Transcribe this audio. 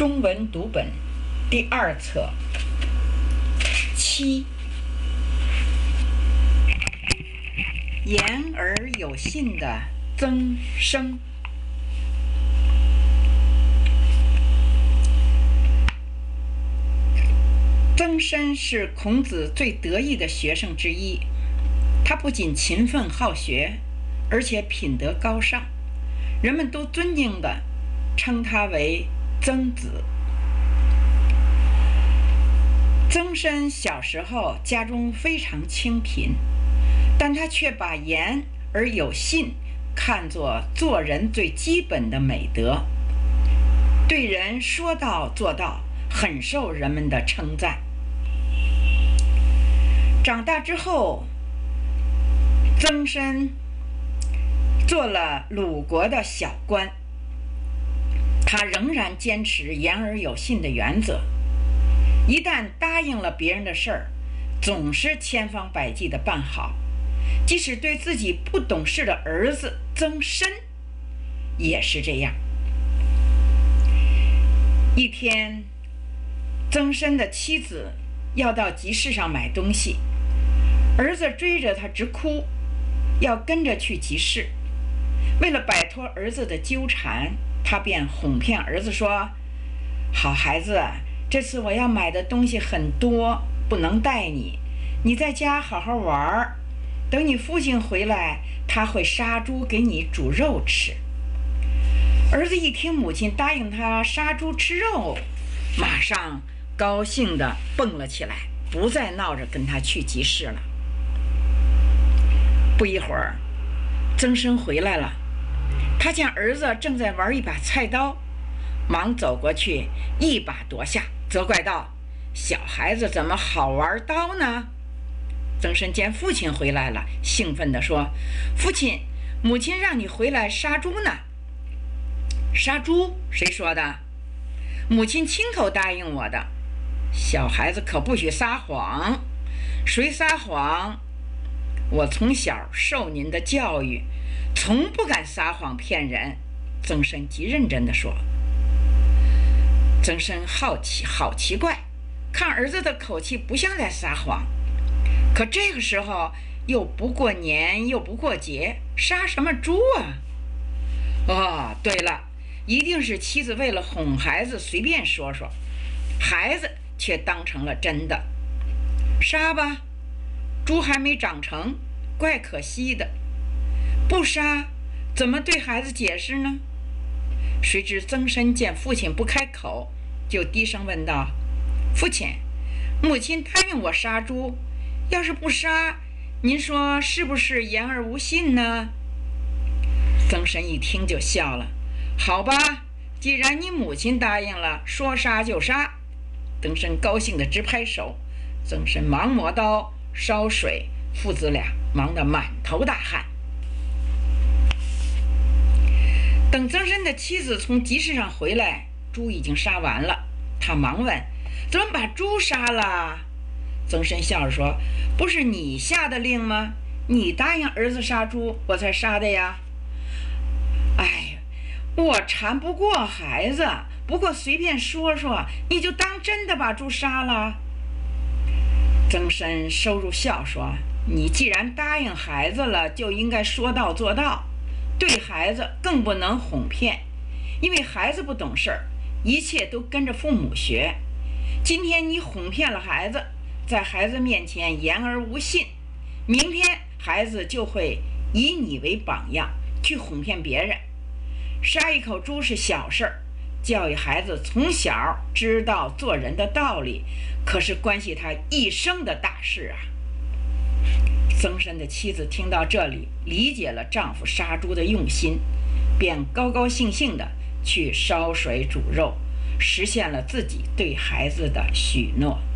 中文读本第2册7，言而有信的曾参。曾参是孔子最得意的学生之一，他不仅勤奋好学，而且品德高尚，人们都尊敬地称他为曾子。曾参小时候家中非常清贫，但他却把言而有信看作做人最基本的美德，对人说到做到，很受人们的称赞。长大之后，曾参做了鲁国的小官，他仍然坚持言而有信的原则，一旦答应了别人的事儿，总是千方百计地办好，即使对自己不懂事的儿子曾参也是这样。一天，曾参的妻子要到集市上买东西，儿子追着他直哭，要跟着去集市。为了摆脱儿子的纠缠，他便哄骗儿子说：好孩子，这次我要买的东西很多，不能带你，你在家好好玩，等你父亲回来，他会杀猪给你煮肉吃。儿子一听母亲答应他杀猪吃肉，马上高兴地蹦了起来，不再闹着跟他去集市了。不一会儿，曾参回来了，他见儿子正在玩一把菜刀，忙走过去一把夺下，责怪道：小孩子怎么好玩刀呢？曾参见父亲回来了，兴奋地说：父亲，母亲让你回来杀猪呢。杀猪？谁说的？母亲亲口答应我的。小孩子可不许撒谎，谁撒谎？我从小受您的教育，从不敢撒谎骗人。曾参极认真地说。曾参好奇怪，看儿子的口气不像在撒谎，可这个时候又不过年又不过节，杀什么猪啊？哦，对了，一定是妻子为了哄孩子随便说说，孩子却当成了真的。杀吧，猪还没长成，怪可惜的。不杀，怎么对孩子解释呢？谁知曾参见父亲不开口，就低声问道：父亲，母亲答应我杀猪，要是不杀，您说是不是言而无信呢？曾参一听就笑了：好吧，既然你母亲答应了，说杀就杀。曾参高兴地直拍手。曾参忙磨刀烧水，父子俩忙得满头大汗。等曾参的妻子从集市上回来，猪已经杀完了，他忙问：怎么把猪杀了？曾参笑着说：不是你下的令吗？你答应儿子杀猪，我才杀的呀。哎，我缠不过孩子，不过随便说说，你就当真的把猪杀了？曾参收住笑说：你既然答应孩子了，就应该说到做到，对孩子更不能哄骗，因为孩子不懂事儿，一切都跟着父母学。今天你哄骗了孩子，在孩子面前言而无信，明天孩子就会以你为榜样去哄骗别人。杀一口猪是小事儿，教育孩子从小知道做人的道理，可是关系他一生的大事啊。曾参的妻子听到这里，理解了丈夫杀猪的用心，便高高兴兴地去烧水煮肉，实现了自己对孩子的许诺。